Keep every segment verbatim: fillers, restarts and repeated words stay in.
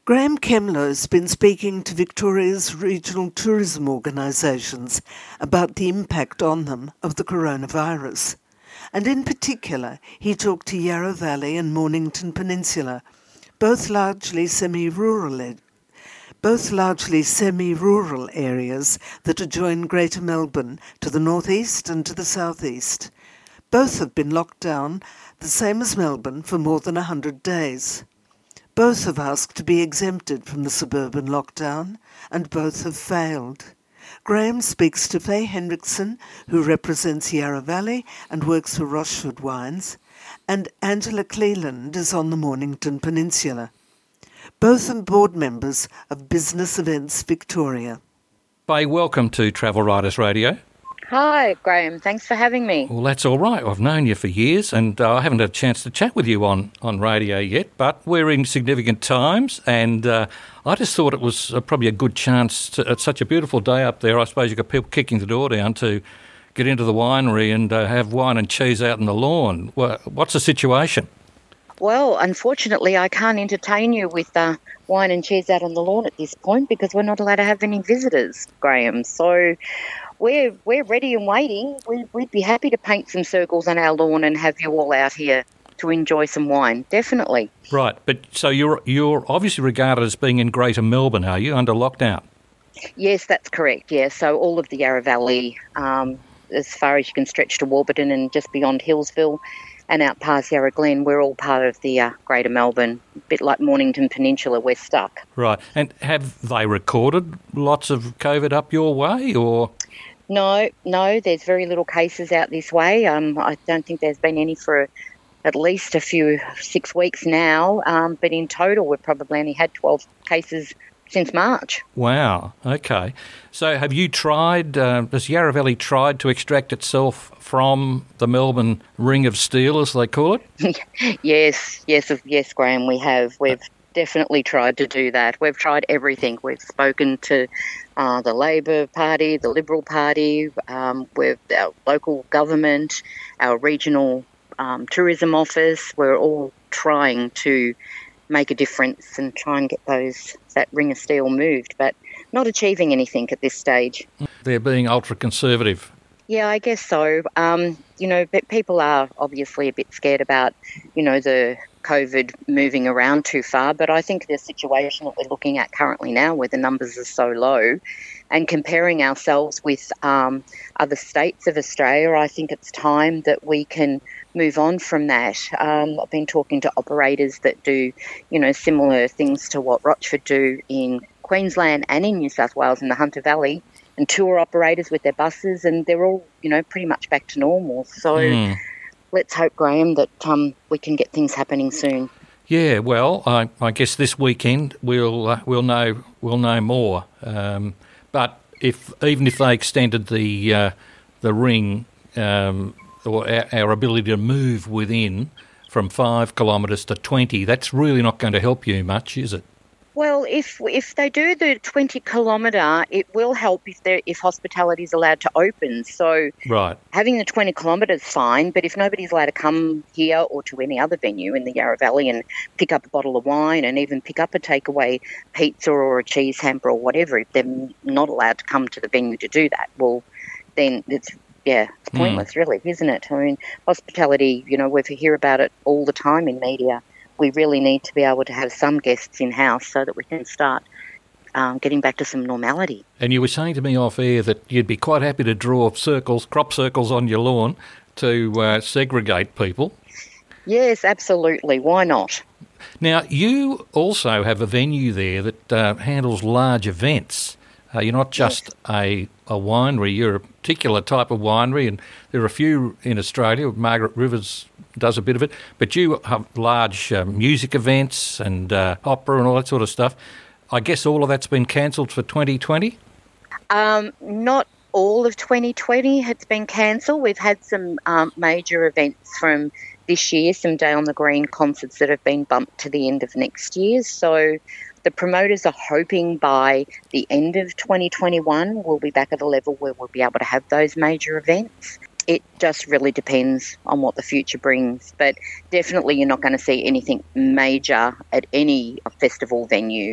Graham Kemlow has been speaking to Victoria's regional tourism organisations about the impact on them of the coronavirus. And in particular, he talked to Yarra Valley and Mornington Peninsula, both largely semi-rural both largely semi-rural areas that adjoin Greater Melbourne to the northeast and to the southeast. Both have been locked down, the same as Melbourne, for more than one hundred days. Both have asked to be exempted from the suburban lockdown, and both have failed. Graham speaks to Faye Hendrickson, who represents Yarra Valley and works for Rochford Wines, and Angela Cleland is on the Mornington Peninsula. Both are board members of Business Events Victoria. Faye, welcome to Travel Writers Radio. Hi, Graham. Thanks for having me. Well, that's all right. I've known you for years and uh, I haven't had a chance to chat with you on, on radio yet, but we're in significant times and uh, I just thought it was uh, probably a good chance to, it's such a beautiful day up there. I suppose you've got people kicking the door down to get into the winery and uh, have wine and cheese out on the lawn. Well, what's the situation? Well, unfortunately, I can't entertain you with uh, wine and cheese out on the lawn at this point because we're not allowed to have any visitors, Graham. So we're we're ready and waiting. We, we'd be happy to paint some circles on our lawn and have you all out here to enjoy some wine, definitely. Right, but so you're you're obviously regarded as being in Greater Melbourne, are you, under lockdown? Yes, that's correct, yeah. So all of the Yarra Valley, um, as far as you can stretch to Warburton and just beyond Hillsville, and out past Yarra Glen, we're all part of the uh, Greater Melbourne, a bit like Mornington Peninsula, we're stuck. Right, and have they recorded lots of COVID up your way, or...? No, no, there's very little cases out this way. Um, I don't think there's been any for at least a few, six weeks now, um, but in total we've probably only had twelve cases since March. Wow, okay. So have you tried, uh, has Yarra Valley tried to extract itself from the Melbourne Ring of Steel, as they call it? yes, yes, yes, Graham, we have. We've definitely tried to do that. We've tried everything. We've spoken to uh, the Labor Party, the Liberal Party, um, with our local government, our regional um, tourism office. We're all trying to make a difference and try and get those that Ring of Steel moved, but not achieving anything at this stage. They're being ultra-conservative. Yeah, I guess so. Um, you know, but people are obviously a bit scared about, you know, the COVID moving around too far, but I think the situation that we're looking at currently now, where the numbers are so low, and comparing ourselves with um, other states of Australia, I think it's time that we can move on from that. Um, I've been talking to operators that do, you know, similar things to what Rochford do in Queensland and in New South Wales in the Hunter Valley, and tour operators with their buses, and they're all, you know, pretty much back to normal. So mm. let's hope, Graham, that um, we can get things happening soon. Yeah, well, I, I guess this weekend we'll uh, we'll know we'll know more. Um, but if even if they extended the uh, the ring um, or our, our ability to move within from five kilometres to twenty, that's really not going to help you much, is it? Well, if if they do the twenty kilometre, it will help if they if hospitality is allowed to open. So right. having the twenty kilometres is fine, but if nobody's allowed to come here or to any other venue in the Yarra Valley and pick up a bottle of wine and even pick up a takeaway pizza or a cheese hamper or whatever, if they're not allowed to come to the venue to do that, well, then it's, yeah, it's pointless, mm. really, isn't it? I mean, hospitality, you know, we hear about it all the time in media. We really need to be able to have some guests in-house so that we can start um, getting back to some normality. And you were saying to me off air that you'd be quite happy to draw circles, crop circles on your lawn to uh, segregate people. Yes, absolutely. Why not? Now, you also have a venue there that uh, handles large events. Uh, you're not just yes. a, a winery, you're a particular type of winery, and there are a few in Australia. Margaret Rivers does a bit of it, but you have large uh, music events and uh, opera and all that sort of stuff. I guess all of that's been cancelled for twenty twenty? Um, not all of twenty twenty has been cancelled. We've had some um, major events from this year, some Day on the Green concerts that have been bumped to the end of next year. So the promoters are hoping by the end of twenty twenty-one we'll be back at a level where we'll be able to have those major events. it just really depends on what the future brings. But definitely you're not going to see anything major at any festival venue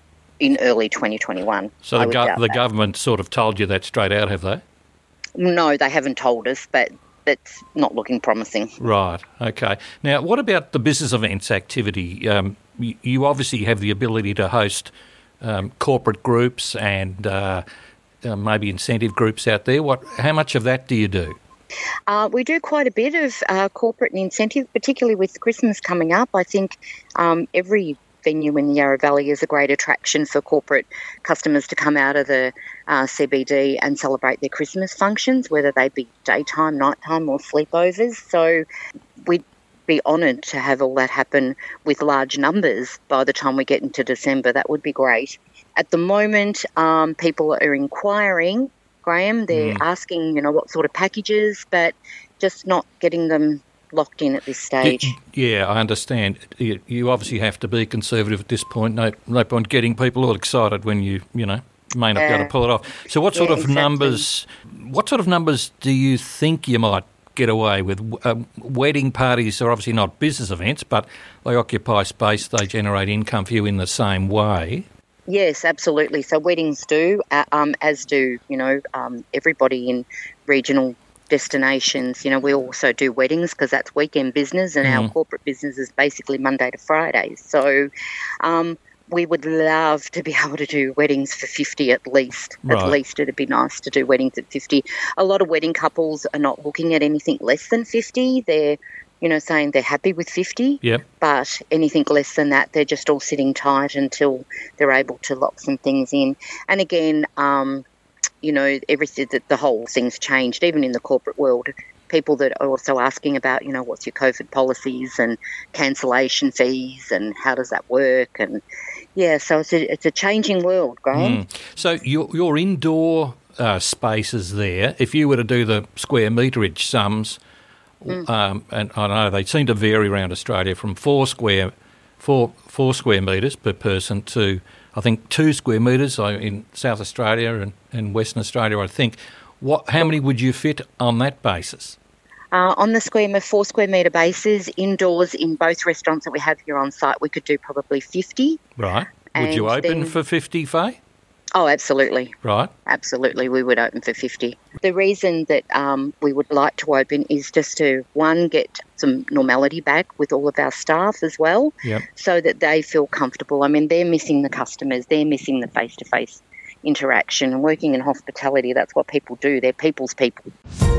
in early twenty twenty-one. So the, go- the government sort of told you that straight out, have they? No, they haven't told us, but that's not looking promising. Right, okay. Now, what about the business events activity? Um, you, you obviously have the ability to host um, corporate groups and uh, uh, maybe incentive groups out there. What? How much of that do you do? Uh, we do quite a bit of uh, corporate and incentive, particularly with Christmas coming up. I think um, every venue in the Yarra Valley is a great attraction for corporate customers to come out of the uh, C B D and celebrate their Christmas functions, whether they be daytime, nighttime or sleepovers. So we'd be honoured to have all that happen with large numbers by the time we get into December. That would be great. At the moment, um, people are inquiring, Graham. They're mm. asking, you know, what sort of packages, but just not getting them locked in at this stage. Yeah, I understand. You, you obviously have to be conservative at this point. No, no point getting people all excited when you, you know, may not uh, be able to pull it off. So what sort yeah, of exactly. numbers, what sort of numbers do you think you might get away with? Uh, wedding parties are obviously not business events, but they occupy space, they generate income for you in the same way. Yes, absolutely. So weddings do, uh, um, as do, you know, um, everybody in regional destinations. You know, we also do weddings because that's weekend business, and mm. our corporate business is basically Monday to Friday. So um, we would love to be able to do weddings for fifty at least. Right. At least it'd be nice to do weddings at fifty. A lot of wedding couples are not looking at anything less than fifty. They're, you know, saying they're happy with fifty. Yep. But anything less than that, they're just all sitting tight until they're able to lock some things in. And again, um, you know, everything, the, the whole thing's changed, even in the corporate world. People that are also asking about, you know, what's your COVID policies and cancellation fees and how does that work? And, yeah, so it's a, it's a changing world, Graham. Mm. So your, your indoor uh, spaces there, if you were to do the square meterage sums, mm. um, and I know they seem to vary around Australia from four square, four, four square metres per person to I think two square metres in South Australia and, and Western Australia, I think. What? How many would you fit on that basis? Uh, on the square, four square metre basis, indoors in both restaurants that we have here on site, we could do probably fifty. Right. Would you open then, for fifty, Faye? Oh, absolutely. Right. Absolutely, we would open for fifty. The reason that um, we would like to open is just to, one, get some normality back with all of our staff as well, yep. so that they feel comfortable. I mean, they're missing the customers, they're missing the face-to-face interaction. And working in hospitality, that's what people do. They're people's people.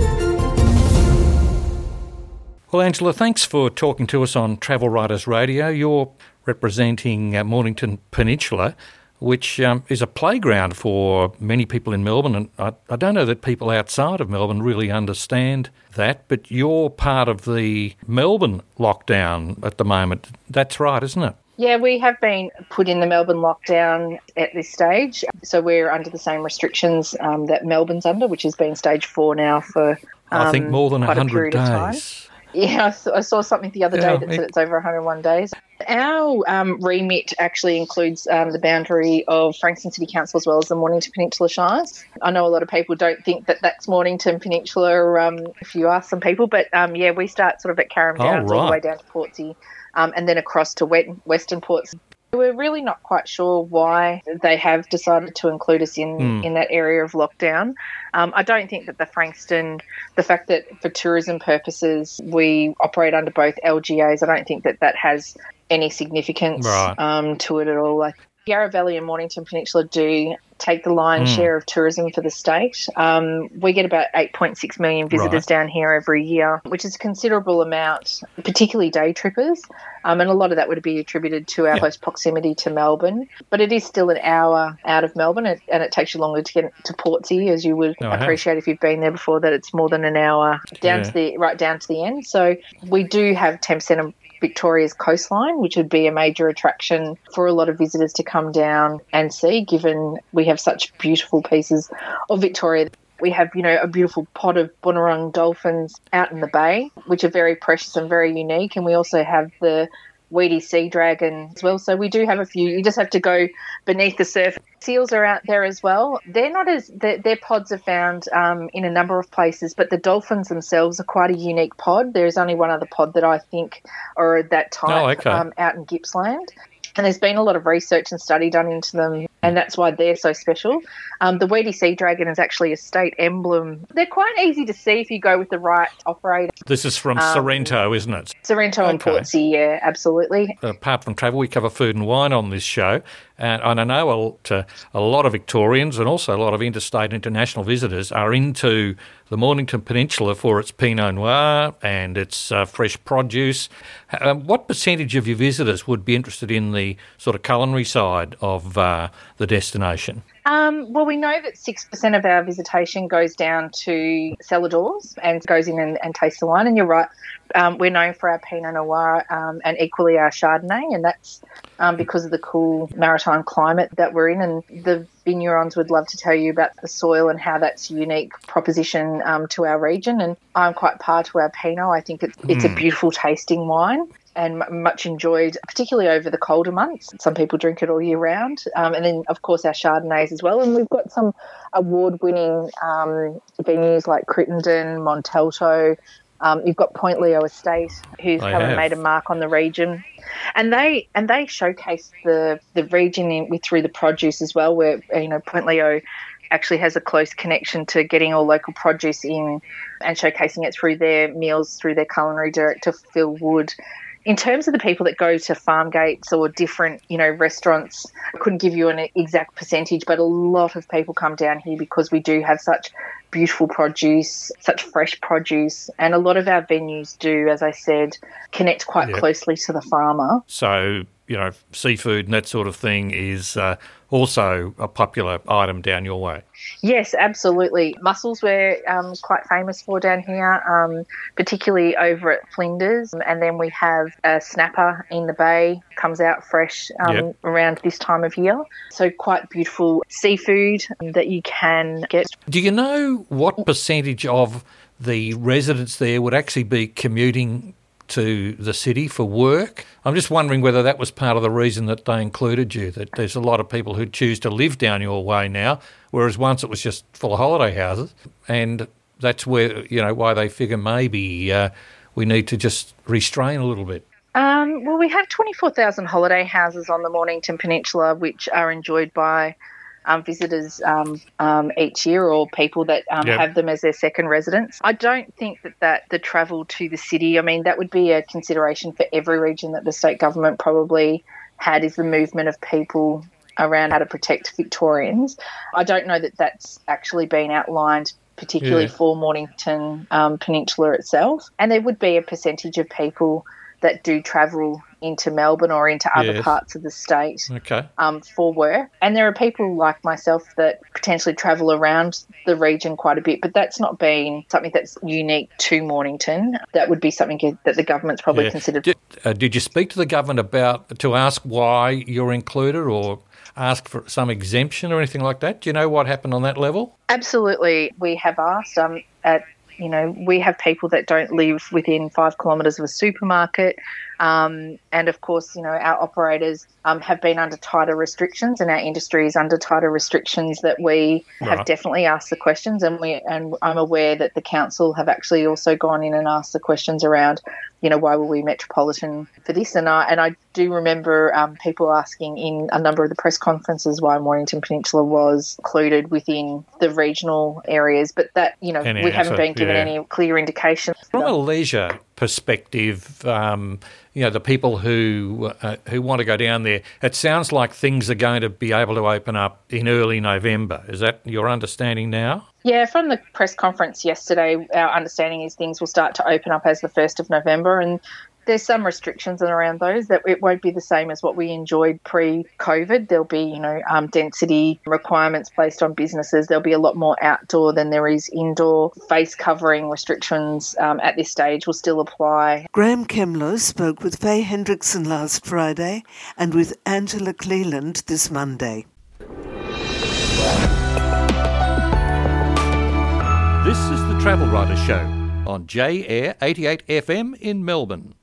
Well, Angela, thanks for talking to us on Travel Writers Radio. You're representing uh, Mornington Peninsula, which um, is a playground for many people in Melbourne. And I, I don't know that people outside of Melbourne really understand that, but you're part of the Melbourne lockdown at the moment. That's right, isn't it? Yeah, we have been put in the Melbourne lockdown at this stage. So we're under the same restrictions um, that Melbourne's under, which has been stage four now for um, I think more than one hundred days. Yeah, I saw, I saw something the other yeah, day that said it's over one hundred one days. Our um, remit actually includes um, the boundary of Frankston City Council as well as the Mornington Peninsula Shires. I know a lot of people don't think that that's Mornington Peninsula um, if you ask some people, but um, yeah, we start sort of at Carrum Downs oh, right. all the way down to Portsea um, and then across to Western Ports. We're really not quite sure why they have decided to include us in, mm. in that area of lockdown. Um, I don't think that the Frankston, the fact that for tourism purposes we operate under both L G As, I don't think that that has any significance right. um, to it at all. Like Yarra Valley and Mornington Peninsula do take the lion's mm. share of tourism for the state. Um, we get about eight point six million visitors right. down here every year, which is a considerable amount, particularly day trippers. Um, and a lot of that would be attributed to our yeah. close proximity to Melbourne. But it is still an hour out of Melbourne, and, and it takes you longer to get to Portsea, as you would no, appreciate if you've been there before, that it's more than an hour down yeah. to the right down to the end. So we do have ten percent of Victoria's coastline, which would be a major attraction for a lot of visitors to come down and see, given we have such beautiful pieces of Victoria. We have, you know, a beautiful pod of Bunurong dolphins out in the bay, which are very precious and very unique. And we also have the weedy sea dragon as well. So we do have a few. You just have to go beneath the surface. Seals are out there as well. They're not as their, their pods are found um, in a number of places, but the dolphins themselves are quite a unique pod. There is only one other pod that I think are that type oh, okay. um, out in Gippsland. And there's been a lot of research and study done into them, and that's why they're so special. Um, the weedy sea dragon is actually a state emblem. They're quite easy to see if you go with the right operator. This is from um, Sorrento, isn't it? Sorrento and Okay. Portsea, yeah, absolutely. Apart from travel, we cover food and wine on this show. And I know a, a lot of Victorians and also a lot of interstate and international visitors are into the Mornington Peninsula for its Pinot Noir and its uh, fresh produce. Um, what percentage of your visitors would be interested in the sort of culinary side of uh, the destination? Um, well, we know that six percent of our visitation goes down to cellar doors and goes in and, and tastes the wine. And you're right, um, we're known for our Pinot Noir um, and equally our Chardonnay, and that's um, because of the cool maritime climate that we're in. And the vignerons would love to tell you about the soil and how that's a unique proposition um, to our region. And I'm quite par to our Pinot. I think it's, it's Mm. a beautiful tasting wine, and m- much enjoyed, particularly over the colder months. Some people drink it all year round. Um, and then, of course, our Chardonnays as well. And we've got some award-winning um, venues like Crittenden, Montalto. Um, you've got Point Leo Estate, who's They come and have. made a mark on the region. And they and they showcase the, the region in, with through the produce as well, where, you know, Point Leo actually has a close connection to getting all local produce in and showcasing it through their meals, through their culinary director, Phil Wood. In terms of the people that go to farm gates or different, you know, restaurants, I couldn't give you an exact percentage, but a lot of people come down here because we do have such beautiful produce, such fresh produce, and a lot of our venues do, as I said, connect quite Yep. closely to the farmer. So, you know, seafood and that sort of thing is uh, also a popular item down your way. Yes, absolutely. Mussels we're um, quite famous for down here, um, particularly over at Flinders. And then we have a snapper in the bay, comes out fresh um, Yep. around this time of year. So quite beautiful seafood that you can get. Do you know what percentage of the residents there would actually be commuting to the city for work? I'm just wondering whether that was part of the reason that they included you, that there's a lot of people who choose to live down your way now, whereas once it was just full of holiday houses, and that's where, you know, why they figure maybe uh, we need to just restrain a little bit. Um, well, we have twenty-four thousand holiday houses on the Mornington Peninsula, which are enjoyed by um, visitors um, um, each year, or people that um, Yep. have them as their second residence. I don't think that, that the travel to the city, I mean, that would be a consideration for every region that the state government probably had, is the movement of people around how to protect Victorians. I don't know that that's actually been outlined particularly Yeah. for Mornington um, Peninsula itself. And there would be a percentage of people that do travel into Melbourne or into other Yes. parts of the state Okay. um, for work. And there are people like myself that potentially travel around the region quite a bit, but that's not been something that's unique to Mornington. That would be something that the government's probably Yeah. considered. Did, uh, did you speak to the government about, to ask why you're included or ask for some exemption or anything like that? Do you know what happened on that level? Absolutely. We have asked um, at You know, we have people that don't live within five kilometres of a supermarket. Um, and, of course, you know, our operators um, have been under tighter restrictions, and our industry is under tighter restrictions that we have Right. definitely asked the questions. And we and I'm aware that the council have actually also gone in and asked the questions around, you know, why were we metropolitan for this? And I, and I do remember um, people asking in a number of the press conferences why Mornington Peninsula was included within the regional areas. But that, you know, Any we haven't answer, been given yeah. any clear indication. From a leisure perspective, um, you know, the people who uh, who want to go down there, it sounds like things are going to be able to open up in early November. Is that your understanding now? Yeah, from the press conference yesterday, our understanding is things will start to open up as the first of November, and there's some restrictions around those that it won't be the same as what we enjoyed pre-COVID. There'll be, you know, um, density requirements placed on businesses. There'll be a lot more outdoor than there is indoor. Face covering restrictions um, at this stage will still apply. Graham Kemlow spoke with Faye Hendrickson last Friday and with Angela Cleland this Monday. This is the Travel Writer Show on J Air eighty-eight F M in Melbourne.